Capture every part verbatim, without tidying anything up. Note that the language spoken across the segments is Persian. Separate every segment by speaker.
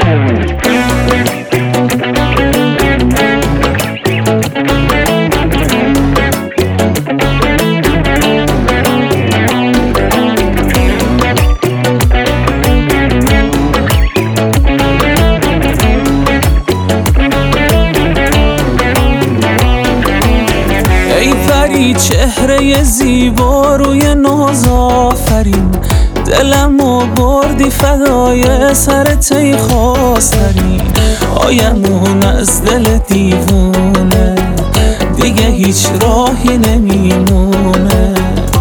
Speaker 1: چهره زیبا روی ناز آفرین، دلمو بردی فدای سرت ای خواسترین. آیمون از دل دیوونه دیگه هیچ راهی نمیمونه.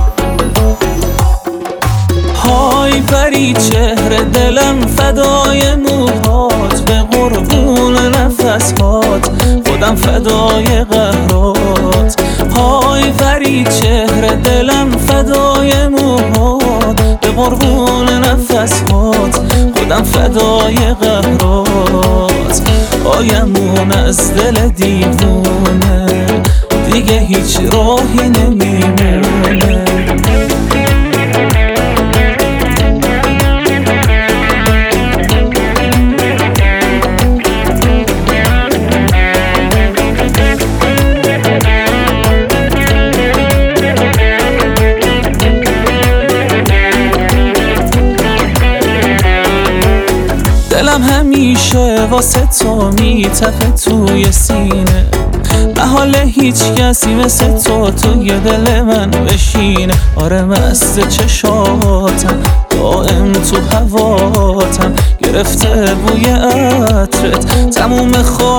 Speaker 1: های پری چهره دلم فدای موهات، به قربون نفسهات خودم فدای قهرات. های پری چهره دلم فدای موهات، به قربون نفسهات خودم فدای قهرات. آیمون از دل دیوونه دیگه هیچ راهی نمیمونه. دلم همیشه واسه تو میتپه توی سینه، محال هیچ کسی مثل تو توی دل من بشینه. آره مست چشاتم دائم تو هواتم، گرفته بوی عطرت تموم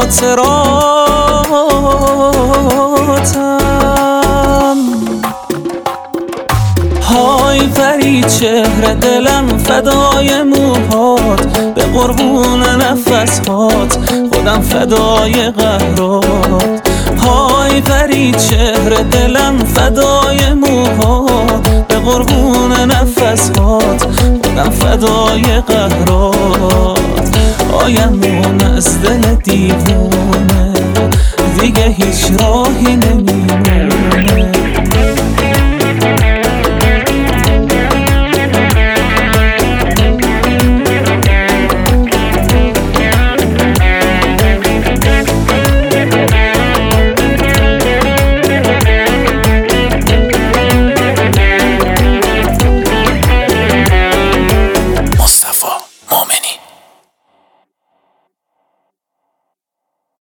Speaker 1: خاطراتم. های پری چهره دلم فدای موهات، به قربون نفسهات خودم فدای قهرات. های پری چهره دلم فدای موهات، به قربون نفسهات خودم فدای قهرات. آیمون از دل دیوونه دیگه هیچ راهی نمی